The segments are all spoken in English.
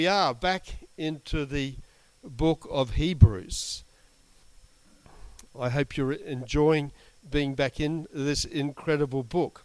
We are back into the book of Hebrews. I hope you're enjoying being back in this incredible book.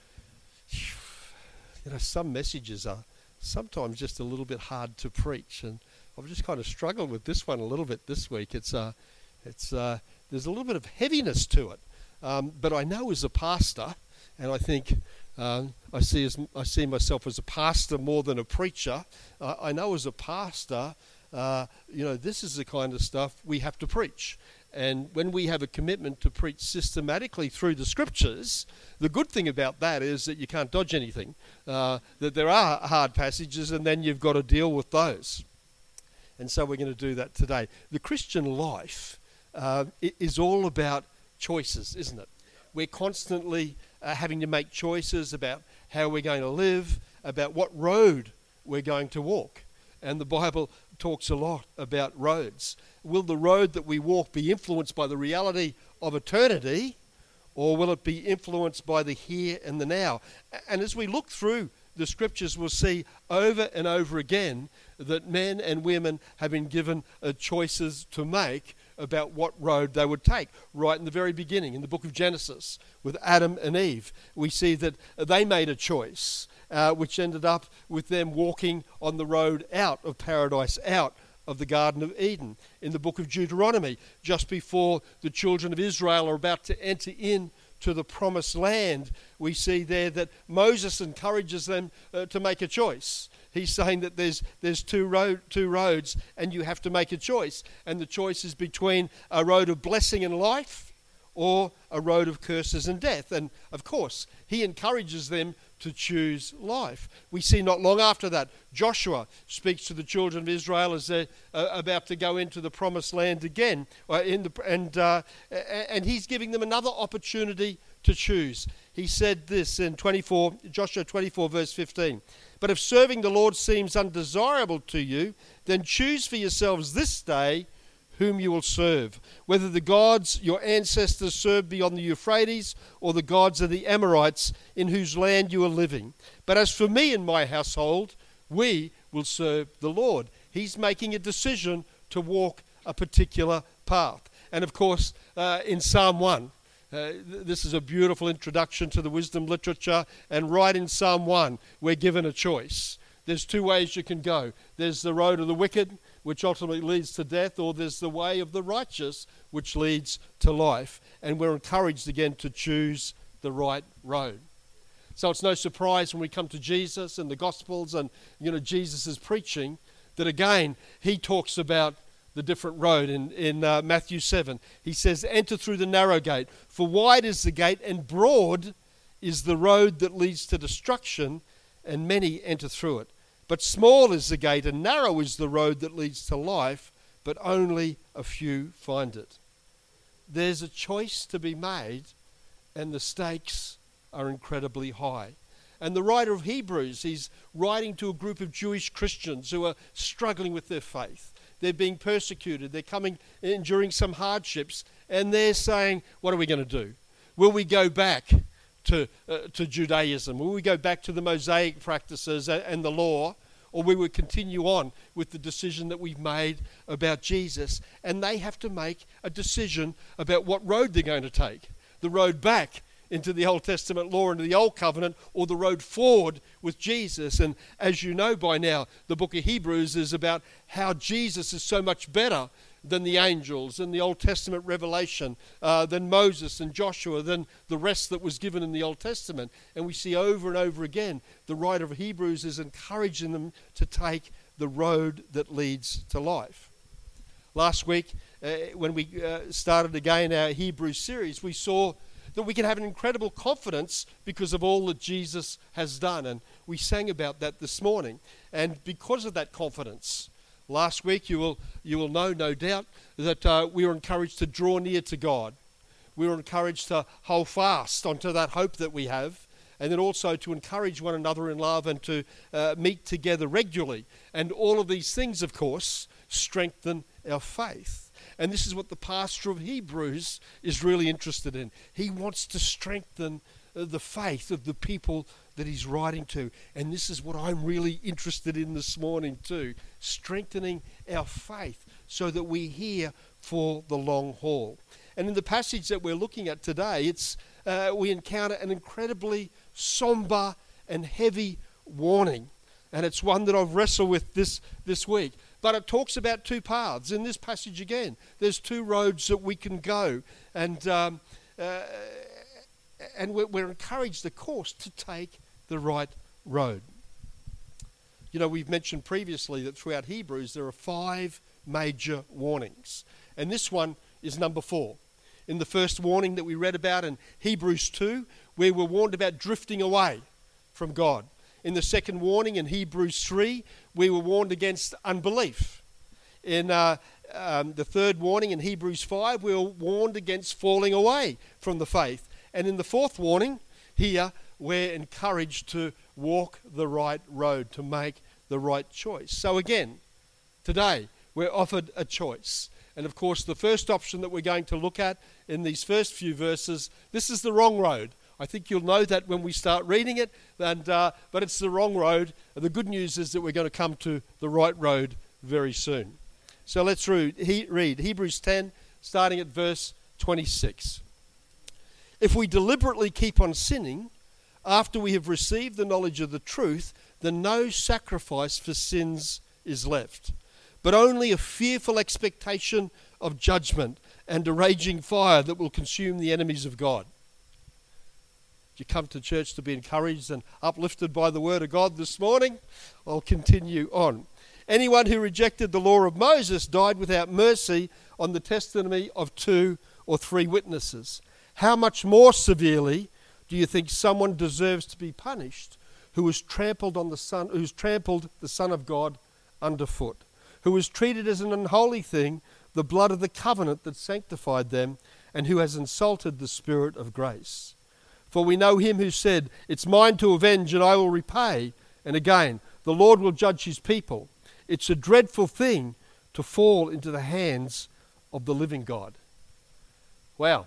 You know, some messages are sometimes just a little bit hard to preach, and I've just kind of struggled with this one a little bit this week. There's a little bit of heaviness to it, but I know as a pastor, and I think I see myself as a pastor more than a preacher. I know as a pastor, this is the kind of stuff we have to preach. And when we have a commitment to preach systematically through the scriptures, the good thing about that is that you can't dodge anything, that there are hard passages and then you've got to deal with those. And so we're going to do that today. The Christian life is all about choices, isn't it? We're constantly having to make choices about how we're going to live, about what road we're going to walk. And the Bible talks a lot about roads. Will the road that we walk be influenced by the reality of eternity, or will it be influenced by the here and the now? And as we look through the scriptures, we'll see over and over again that men and women have been given choices to make about what road they would take. Right in the very beginning, in the book of Genesis, with Adam and Eve, we see that they made a choice, which ended up with them walking on the road out of paradise, out of the Garden of Eden. In the book of Deuteronomy, just before the children of Israel are about to enter into the promised land, we see there that Moses encourages them to make a choice. He's saying that there's two roads and you have to make a choice. And the choice is between a road of blessing and life or a road of curses and death. And of course, he encourages them to choose life. We see not long after that, Joshua speaks to the children of Israel as they're about to go into the promised land again. And he's giving them another opportunity to choose. He said this in Joshua 24 verse 15. But if serving the Lord seems undesirable to you, then choose for yourselves this day whom you will serve, whether the gods your ancestors served beyond the Euphrates or the gods of the Amorites in whose land you are living. But as for me and my household, we will serve the Lord. He's making a decision to walk a particular path. And of course, in Psalm 1, this is a beautiful introduction to the wisdom literature, and right in Psalm 1, we're given a choice. There's two ways you can go. There's the road of the wicked, which ultimately leads to death, or there's the way of the righteous, which leads to life. And we're encouraged again to choose the right road. So it's no surprise when we come to Jesus and the Gospels and Jesus is preaching, that again, he talks about the different road. In Matthew 7, he says, enter through the narrow gate, for wide is the gate and broad is the road that leads to destruction, and many enter through it. But small is the gate and narrow is the road that leads to life, but only a few find it. There's a choice to be made, and the stakes are incredibly high. And the writer of Hebrews, he's writing to a group of Jewish Christians who are struggling with their faith. They're being persecuted. They're enduring some hardships, and they're saying, what are we going to do? Will we go back to Judaism? Will we go back to the Mosaic practices and the law, or we will continue on with the decision that we've made about Jesus? And they have to make a decision about what road they're going to take. The road back into the Old Testament law, into the Old Covenant, or the road forward with Jesus. And as you know by now, the book of Hebrews is about how Jesus is so much better than the angels and the Old Testament revelation, than Moses and Joshua, than the rest that was given in the Old Testament. And we see over and over again, the writer of Hebrews is encouraging them to take the road that leads to life. Last week, when we started again our Hebrews series, we saw that we can have an incredible confidence because of all that Jesus has done. And we sang about that this morning. And because of that confidence, last week you will know, no doubt, that we were encouraged to draw near to God. We were encouraged to hold fast onto that hope that we have, and then also to encourage one another in love and to meet together regularly. And all of these things, of course, strengthen our faith. And this is what the pastor of Hebrews is really interested in. He wants to strengthen the faith of the people that he's writing to. And this is what I'm really interested in this morning too, strengthening our faith so that we're here for the long haul. And in the passage that we're looking at today, we encounter an incredibly somber and heavy warning. And it's one that I've wrestled with this week. But it talks about two paths. In this passage again, there's two roads that we can go. And we're encouraged, of course, to take the right road. You know, we've mentioned previously that throughout Hebrews there are 5 major warnings. And this one is number 4. In the first warning that we read about in Hebrews 2, we were warned about drifting away from God. In the second warning in Hebrews 3, we were warned against unbelief. In the third warning in Hebrews 5, we were warned against falling away from the faith. And in the fourth warning here, we're encouraged to walk the right road, to make the right choice. So again, today, we're offered a choice. And of course, the first option that we're going to look at in these first few verses, this is the wrong road. I think you'll know that when we start reading it, but it's the wrong road. The good news is that we're going to come to the right road very soon. So let's read Hebrews 10, starting at verse 26. If we deliberately keep on sinning, after we have received the knowledge of the truth, then no sacrifice for sins is left, but only a fearful expectation of judgment and a raging fire that will consume the enemies of God. You come to church to be encouraged and uplifted by the word of God this morning? I'll continue on. Anyone who rejected the law of Moses died without mercy on the testimony of 2 or 3 witnesses. How much more severely do you think someone deserves to be punished who has trampled the Son of God underfoot, who has treated as an unholy thing the blood of the covenant that sanctified them, and who has insulted the Spirit of grace? For we know him who said, "It's mine to avenge and I will repay." And again, the Lord will judge his people. It's a dreadful thing to fall into the hands of the living God. Wow.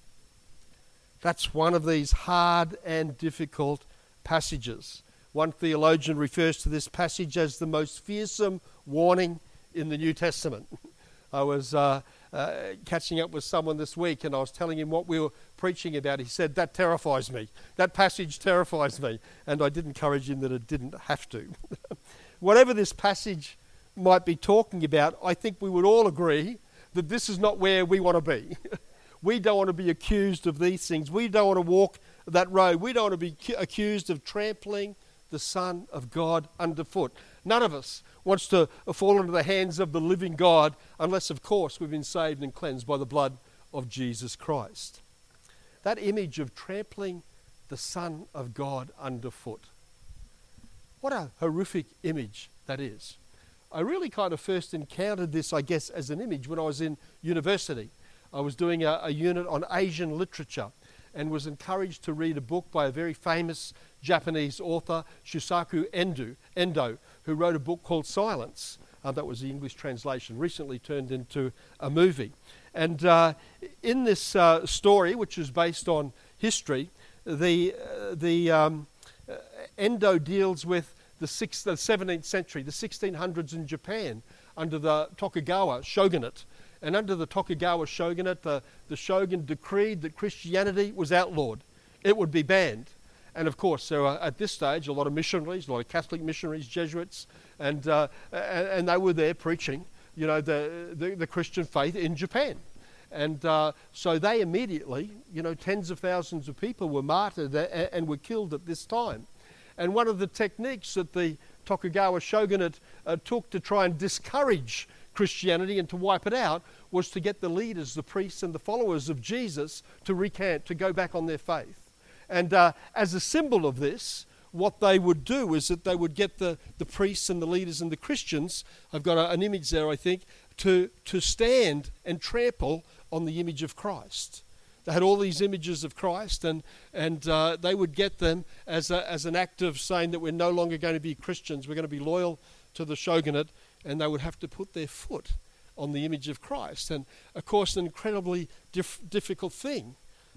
That's one of these hard and difficult passages. One theologian refers to this passage as the most fearsome warning in the New Testament. I was catching up with someone this week and I was telling him what we were preaching about. He said, "That terrifies me. That passage terrifies me." And I did encourage him that it didn't have to. Whatever this passage might be talking about, I think we would all agree that this is not where we want to be. We don't want to be accused of these things. We don't want to walk that road. We don't want to be accused of trampling the Son of God underfoot. None of us wants to fall into the hands of the living God unless, of course, we've been saved and cleansed by the blood of Jesus Christ. That image of trampling the Son of God underfoot. What a horrific image that is. I really kind of first encountered this, I guess, as an image when I was in university. I was doing a unit on Asian literature and was encouraged to read a book by a very famous Japanese author, Shusaku Endo, who wrote a book called Silence. That was the English translation, recently turned into a movie. And in this story, which is based on history, Endo deals with the 17th century, the 1600s in Japan, under the Tokugawa shogunate. And under the Tokugawa shogunate, the shogun decreed that Christianity was outlawed. It would be banned. And of course, there were at this stage a lot of missionaries, a lot of Catholic missionaries, Jesuits, and they were there preaching, you know, the Christian faith in Japan. And so they immediately, you know, tens of thousands of people were martyred and were killed at this time. And one of the techniques that the Tokugawa shogunate took to try and discourage Christianity and to wipe it out was to get the leaders, the priests and the followers of Jesus to recant, to go back on their faith. And as a symbol of this, what they would do is that they would get the priests and the leaders and the Christians, I've got an image there I think, to stand and trample on the image of Christ. They had all these images of Christ and they would get them as an act of saying that we're no longer going to be Christians, we're going to be loyal to the shogunate, and they would have to put their foot on the image of Christ. And of course, an incredibly difficult thing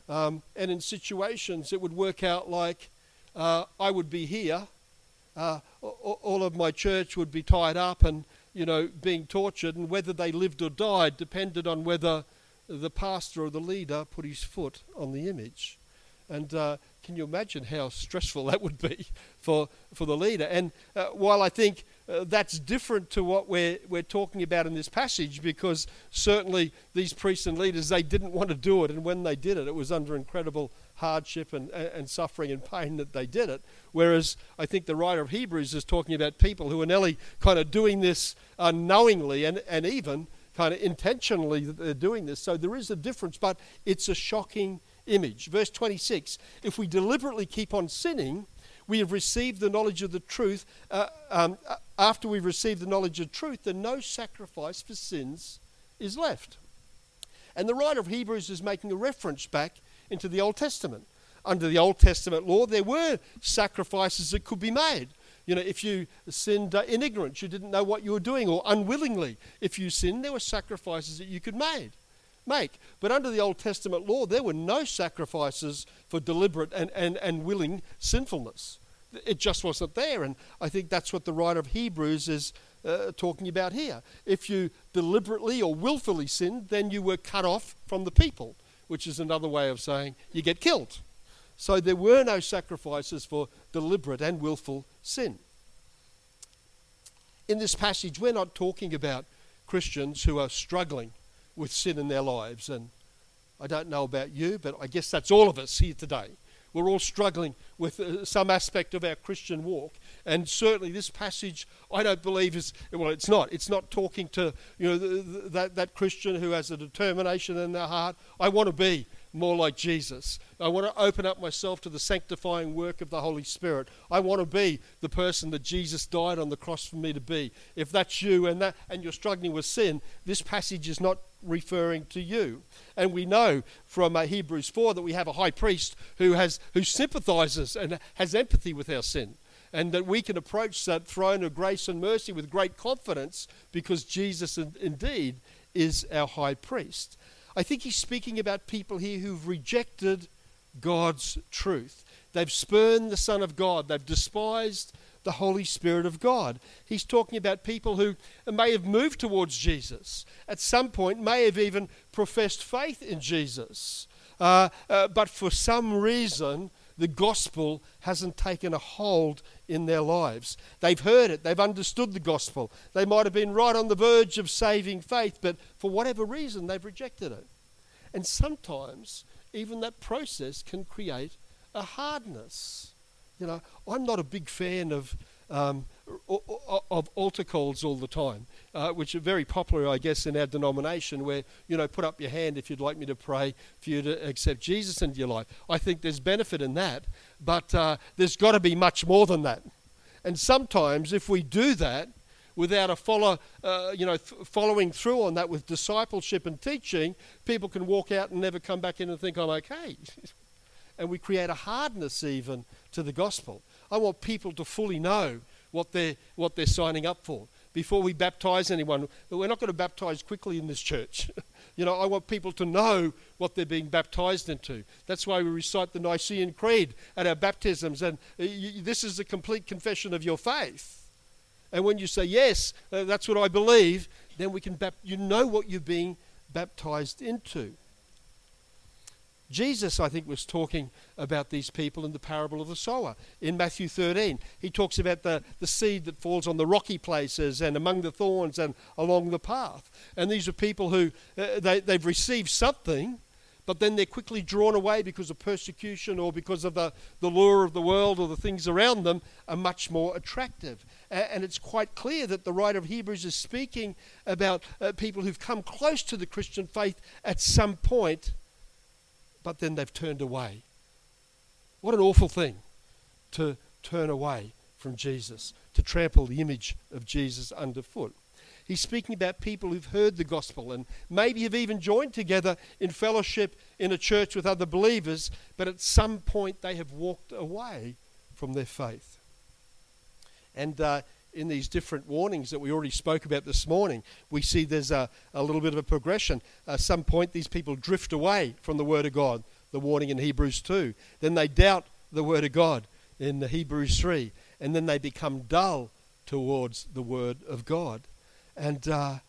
And in situations, it would work out like I would be here, all of my church would be tied up and, being tortured, and whether they lived or died depended on whether the pastor or the leader put his foot on the image. And can you imagine how stressful that would be for the leader? And while I think that's different to what we're talking about in this passage, because certainly these priests and leaders, they didn't want to do it, and when they did it, it was under incredible hardship and suffering and pain that they did it. Whereas I think the writer of Hebrews is talking about people who are nearly kind of doing this unknowingly and even kind of intentionally that they're doing this. So there is a difference, but it's a shocking image. Verse 26, if we deliberately keep on sinning, we have received the knowledge of the truth. After we've received the knowledge of truth, then no sacrifice for sins is left. And the writer of Hebrews is making a reference back into the Old Testament. Under the Old Testament law, there were sacrifices that could be made. If you sinned in ignorance, you didn't know what you were doing, or unwillingly, if you sinned, there were sacrifices that you could make. But under the Old Testament law, there were no sacrifices for deliberate and willing sinfulness. It just wasn't there, and I think that's what the writer of Hebrews is talking about here. If you deliberately or willfully sinned, then you were cut off from the people, which is another way of saying you get killed. So there were no sacrifices for deliberate and willful sin. In this passage, we're not talking about Christians who are struggling with sin in their lives. And I don't know about you, but I guess that's all of us here today. We're all struggling with some aspect of our Christian walk. And certainly this passage, I don't believe it's not talking to that Christian who has a determination in their heart. I want to be more like Jesus. I want to open up myself to the sanctifying work of the Holy Spirit. I want to be the person that Jesus died on the cross for me to be. If that's you and you're struggling with sin, this passage is not referring to you. And we know from Hebrews 4 that we have a high priest who sympathizes and has empathy with our sin, and that we can approach that throne of grace and mercy with great confidence because Jesus indeed is our high priest. I think he's speaking about people here who've rejected God's truth. They've spurned the Son of God. They've despised the Holy Spirit of God. He's talking about people who may have moved towards Jesus. At some point may have even professed faith in Jesus. But for some reason, the gospel hasn't taken a hold in their lives. They've heard it. They've understood the gospel. They might have been right on the verge of saving faith, but for whatever reason, they've rejected it. And sometimes even that process can create a hardness. I'm not a big fan of altar calls all the time, which are very popular, I guess, in our denomination, where, put up your hand if you'd like me to pray for you to accept Jesus into your life. I think there's benefit in that, but there's got to be much more than that. And sometimes if we do that without following through on that with discipleship and teaching, people can walk out and never come back in and think I'm okay. And we create a hardness even to the gospel. I want people to fully know what they're signing up for. Before we baptize anyone, we're not going to baptize quickly in this church. I want people to know what they're being baptized into. That's why we recite the Nicene Creed at our baptisms, and this is a complete confession of your faith. And when you say, yes, that's what I believe, then we can you know what you're being baptized into. Jesus, I think, was talking about these people in the parable of the sower. In Matthew 13, he talks about the seed that falls on the rocky places and among the thorns and along the path. And these are people who, they've received something, but then they're quickly drawn away because of persecution or because of the lure of the world, or the things around them are much more attractive. And it's quite clear that the writer of Hebrews is speaking about people who've come close to the Christian faith at some point, but then they've turned away. What an awful thing to turn away from Jesus, to trample the image of Jesus underfoot. He's speaking about people who've heard the gospel and maybe have even joined together in fellowship in a church with other believers, but at some point they have walked away from their faith. And in these different warnings that we already spoke about this morning, we see there's a little bit of a progression. At some point these people drift away from the Word of God. the warning in Hebrews 2. Then they doubt the word of God in Hebrews 3. And then they become dull towards the word of God. And I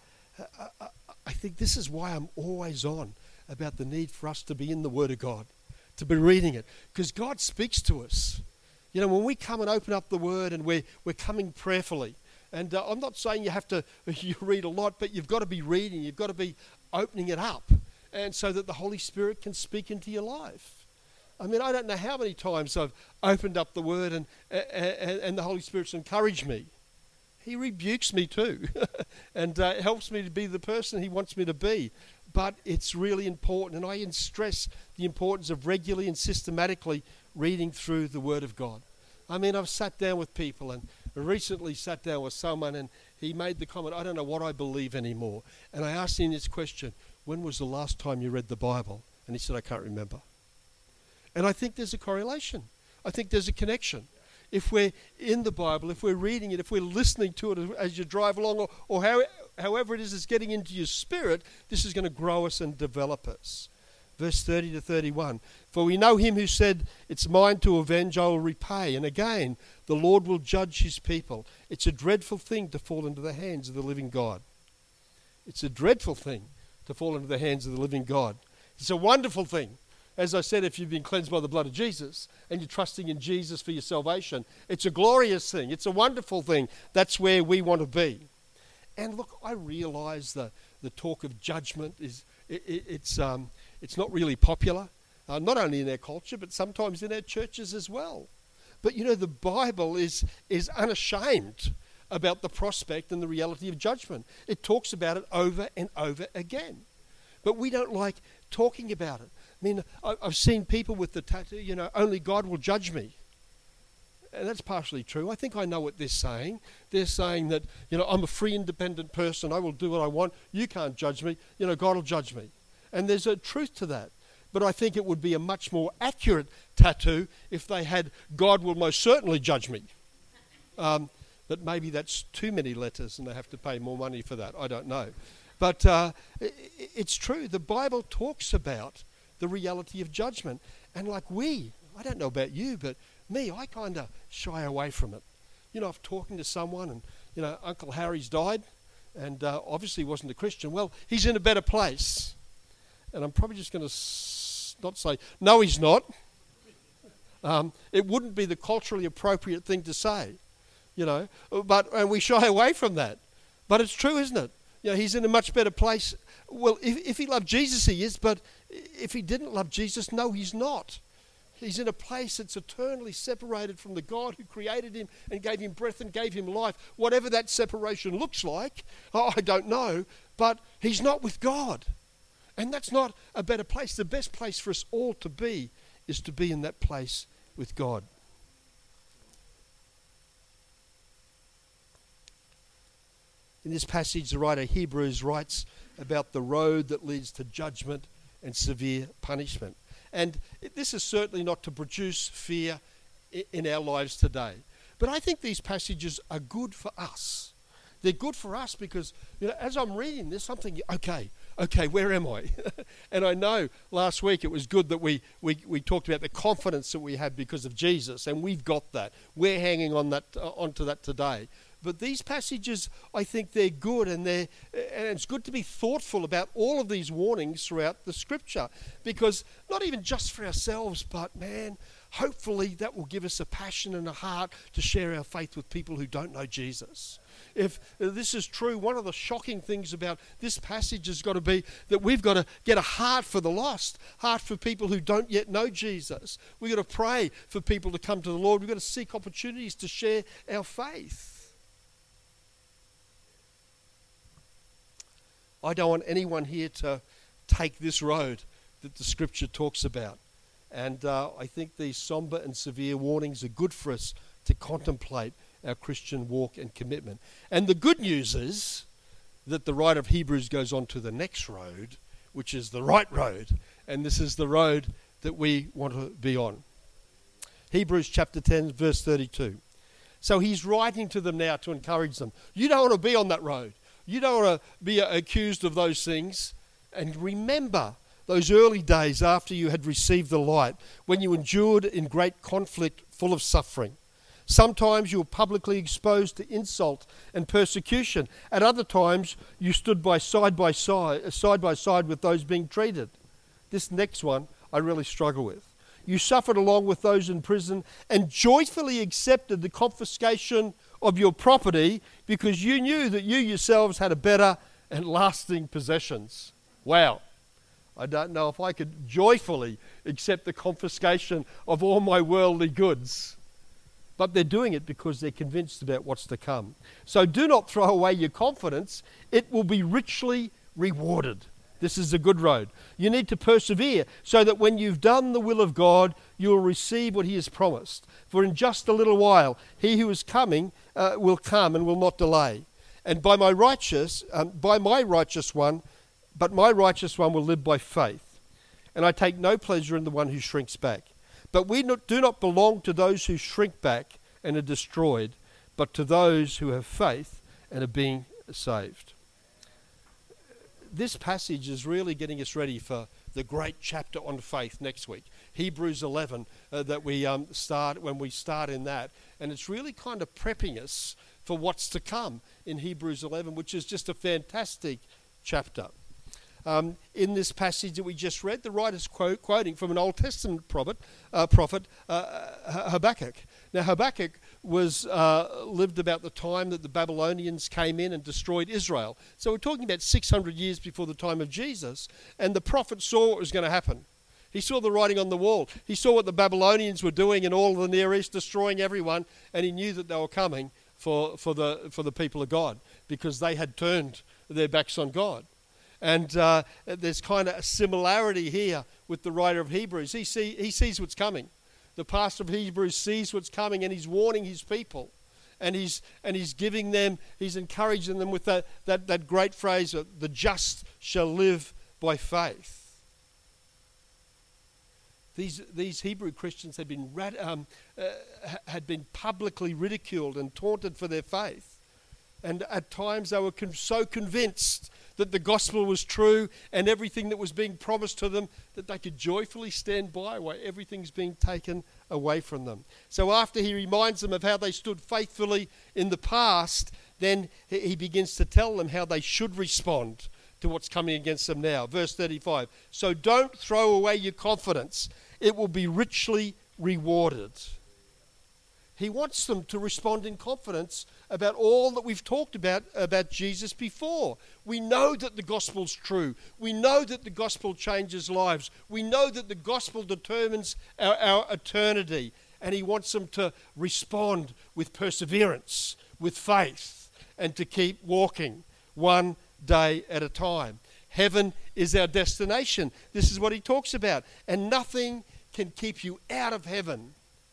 think this is why I'm always on about the need for us to be in the word of God, to be reading it. Because God speaks to us. You know, when we come and open up the word and we're coming prayerfully, and I'm not saying you have to you read a lot, but you've got to be reading, you've got to be opening it up, and so that the Holy Spirit can speak into your life. I mean, I don't know how many times I've opened up the word and the Holy Spirit's encouraged me. He rebukes me too and helps me to be the person he wants me to be. But it's really important, and I stress the importance of regularly and systematically reading through the Word of God. I mean, I've sat down with people, and recently sat down with someone, and he made the comment, I don't know what I believe anymore. And I asked him this question, when was the last time you read the Bible? And he said, I can't remember. And I think there's a correlation. I think there's a connection. If we're in the Bible, if we're reading it, if we're listening to it as you drive along, or however it is it's getting into your spirit, this is going to grow us and develop us. Verse 30 to 31. For we know him who said, it's mine to avenge, I will repay. And again, the Lord will judge his people. It's a dreadful thing to fall into the hands of the living God. It's a dreadful thing to fall into the hands of the living God. It's a wonderful thing. As I said, if you've been cleansed by the blood of Jesus and you're trusting in Jesus for your salvation, it's a glorious thing. It's a wonderful thing. That's where we want to be. And look, I realize the talk of judgment it's not really popular, not only in our culture, but sometimes in our churches as well. But you know, the Bible is unashamed about the prospect and the reality of judgment. It talks about it over and over again. But we don't like talking about it. I mean, I've seen people with the tattoo, you know, only God will judge me. And that's partially true. I think I know what they're saying. They're saying that, you know, I'm a free, independent person. I will do what I want. You can't judge me. You know, God will judge me. And there's a truth to that. But I think it would be a much more accurate tattoo if they had, God will most certainly judge me. But maybe that's too many letters and they have to pay more money for that. I don't know. But it's true. The Bible talks about the reality of judgment. And like I don't know about you, but me, I kind of shy away from it. You know, I'm talking to someone and, you know, Uncle Harry's died and obviously he wasn't a Christian. Well, he's in a better place. And I'm probably just going to not say, no, he's not. It wouldn't be the culturally appropriate thing to say, you know, and we shy away from that. But it's true, isn't it? You know, he's in a much better place. Well, if he loved Jesus, he is, but if he didn't love Jesus, no, he's not. He's in a place that's eternally separated from the God who created him and gave him breath and gave him life. Whatever that separation looks like, I don't know, but he's not with God. And that's not a better place. The best place for us all to be is to be in that place with God. In this passage, the writer of Hebrews writes about the road that leads to judgment and severe punishment. And this is certainly not to produce fear in our lives today. But I think these passages are good for us. They're good for us because, you know, as I'm reading this, I'm thinking, okay, where am I? And I know last week it was good that we talked about the confidence that we have because of Jesus, and we've got that. We're hanging on that onto that today. But these passages, I think they're good, and it's good to be thoughtful about all of these warnings throughout the Scripture, because not even just for ourselves, but man, hopefully that will give us a passion and a heart to share our faith with people who don't know Jesus. If this is true, one of the shocking things about this passage has got to be that we've got to get a heart for the lost, heart for people who don't yet know Jesus. We've got to pray for people to come to the Lord. We've got to seek opportunities to share our faith. I don't want anyone here to take this road that the Scripture talks about. And I think these somber and severe warnings are good for us to contemplate our Christian walk and commitment. And the good news is that the writer of Hebrews goes on to the next road, which is the right road. And this is the road that we want to be on. Hebrews chapter 10, verse 32. So he's writing to them now to encourage them. You don't want to be on that road. You don't want to be accused of those things. And remember those early days after you had received the light, when you endured in great conflict full of suffering. Sometimes you were publicly exposed to insult and persecution. At other times, you stood side by side with those being treated. This next one I really struggle with. You suffered along with those in prison and joyfully accepted the confiscation of your property because you knew that you yourselves had a better and lasting possessions. Wow. I don't know if I could joyfully accept the confiscation of all my worldly goods. But they're doing it because they're convinced about what's to come. So do not throw away your confidence. It will be richly rewarded. This is a good road. You need to persevere so that when you've done the will of God, you will receive what he has promised. For in just a little while, he who is coming will come and will not delay. And but my righteous one will live by faith. And I take no pleasure in the one who shrinks back. But we do not belong to those who shrink back and are destroyed, but to those who have faith and are being saved. This passage is really getting us ready for the great chapter on faith next week. Hebrews 11 that we start when we start in that. And it's really kind of prepping us for what's to come in Hebrews 11, which is just a fantastic chapter. In this passage that we just read, the writer's quoting from an Old Testament prophet Habakkuk. Now Habakkuk lived about the time that the Babylonians came in and destroyed Israel. So we're talking about 600 years before the time of Jesus, and the prophet saw what was going to happen. He saw the writing on the wall. He saw what the Babylonians were doing in all the Near East, destroying everyone, and he knew that they were coming for the people of God because they had turned their backs on God. And there's kind of a similarity here with the writer of Hebrews. He sees what's coming. The pastor of Hebrews sees what's coming, and he's warning his people. And he's giving them, he's encouraging them with that great phrase, the just shall live by faith. These Hebrew Christians had been publicly ridiculed and taunted for their faith. And at times they were so convinced that the gospel was true and everything that was being promised to them, that they could joyfully stand by while everything's being taken away from them. So after he reminds them of how they stood faithfully in the past, then he begins to tell them how they should respond to what's coming against them now. Verse 35, so don't throw away your confidence. It will be richly rewarded. He wants them to respond in confidence about all that we've talked about Jesus before. We know that the gospel's true. We know that the gospel changes lives. We know that the gospel determines our eternity. And he wants them to respond with perseverance, with faith, and to keep walking one day at a time. Heaven is our destination. This is what he talks about. And nothing can keep you out of heaven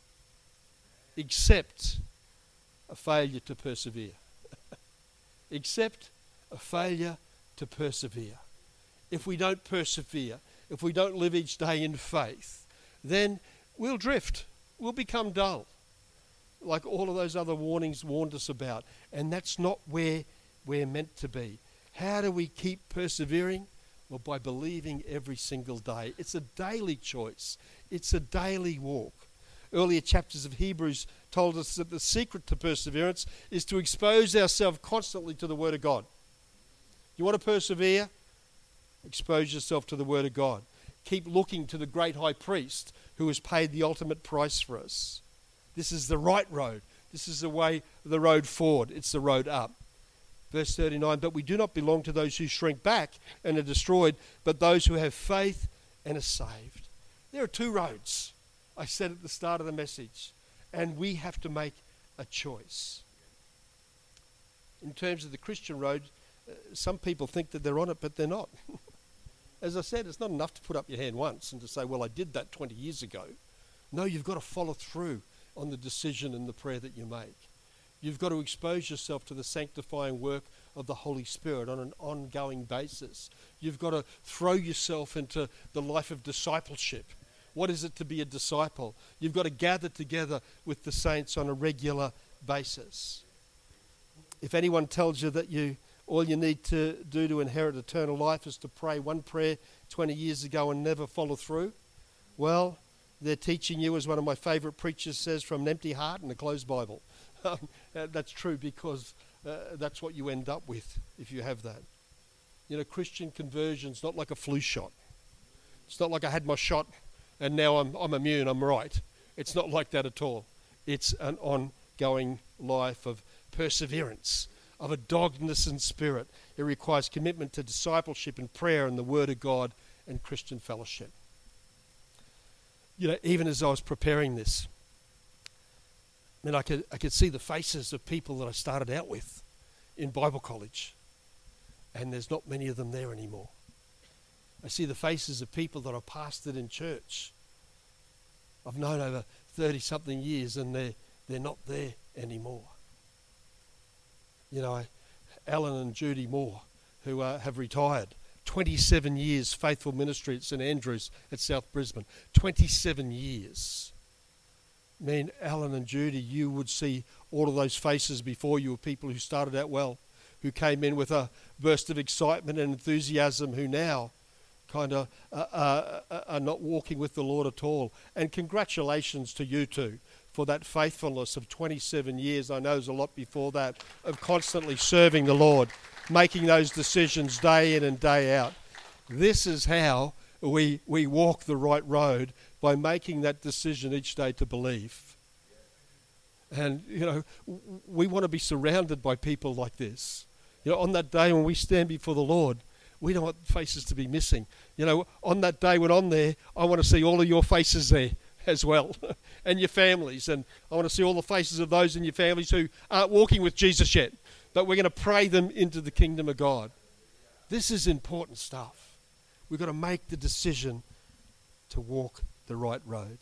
except a failure to persevere. Except a failure to persevere. If we don't persevere, if we don't live each day in faith, then we'll drift. We'll become dull, like all of those other warnings warned us about. And that's not where we're meant to be. How do we keep persevering? Well, by believing every single day. It's a daily choice. It's a daily walk. Earlier chapters of Hebrews told us that the secret to perseverance is to expose ourselves constantly to the Word of God. You want to persevere? Expose yourself to the Word of God. Keep looking to the great high priest who has paid the ultimate price for us. This is the right road. This is the road forward. It's the road up. Verse 39, but we do not belong to those who shrink back and are destroyed, but those who have faith and are saved. There are two roads. I said at the start of the message, and we have to make a choice. In terms of the Christian road, some people think that they're on it, but they're not. As I said, it's not enough to put up your hand once and to say, well, I did that 20 years ago. No, you've got to follow through on the decision and the prayer that you make. You've got to expose yourself to the sanctifying work of the Holy Spirit on an ongoing basis. You've got to throw yourself into the life of discipleship. What is it to be a disciple? You've got to gather together with the saints on a regular basis. If anyone tells you that you all you need to do to inherit eternal life is to pray one prayer 20 years ago and never follow through. Well, they're teaching you, as one of my favourite preachers says, from an empty heart and a closed Bible. That's true, because that's what you end up with if you have that. You know, Christian conversion's not like a flu shot. It's not like I had my shot and now I'm immune, I'm right. It's not like that at all. It's an ongoing life of perseverance, of a doggedness in spirit. It requires commitment to discipleship and prayer and the Word of God and Christian fellowship. You know, even as I was preparing this, I could see the faces of people that I started out with in Bible college, and there's not many of them there anymore. I see the faces of people that I pastored in church I've known over 30-something years, and they're not there anymore. You know, Alan and Judy Moore, who have retired. 27 years faithful ministry at St Andrews at South Brisbane. 27 years. I mean, Alan and Judy, you would see all of those faces before you, were people who started out well, who came in with a burst of excitement and enthusiasm, who now kind of are not walking with the Lord at all. And congratulations to you two for that faithfulness of 27 years. I know there's a lot before that, of constantly serving the Lord, making those decisions day in and day out. This is how we walk the right road, by making that decision each day to believe. And, you know, we want to be surrounded by people like this. You know, on that day when we stand before the Lord, we don't want faces to be missing. You know, on that day when I'm there, I want to see all of your faces there as well, and your families. And I want to see all the faces of those in your families who aren't walking with Jesus yet, but we're going to pray them into the kingdom of God. This is important stuff. We've got to make the decision to walk the right road.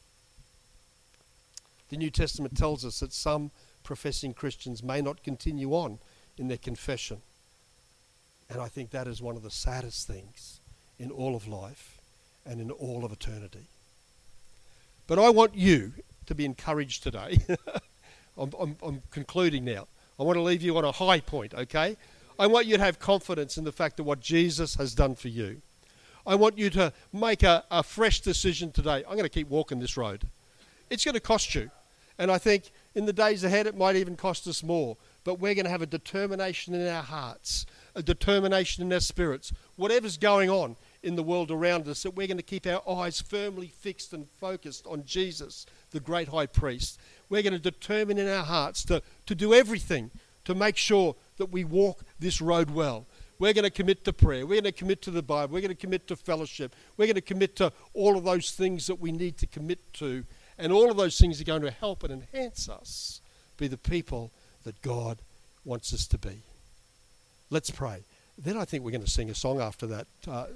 The New Testament tells us that some professing Christians may not continue on in their confession. And I think that is one of the saddest things in all of life and in all of eternity. But I want you to be encouraged today. I'm concluding now. I want to leave you on a high point, okay? I want you to have confidence in the fact of what Jesus has done for you. I want you to make a fresh decision today. I'm going to keep walking this road. It's going to cost you. And I think in the days ahead it might even cost us more. But we're going to have a determination in our hearts, a determination in our spirits, whatever's going on in the world around us, that we're going to keep our eyes firmly fixed and focused on Jesus, the great high priest. We're going to determine in our hearts to do everything to make sure that we walk this road well. We're going to commit to prayer. We're going to commit to the Bible. We're going to commit to fellowship. We're going to commit to all of those things that we need to commit to. And all of those things are going to help and enhance us be the people that God wants us to be. Let's pray. Then I think we're going to sing a song after that.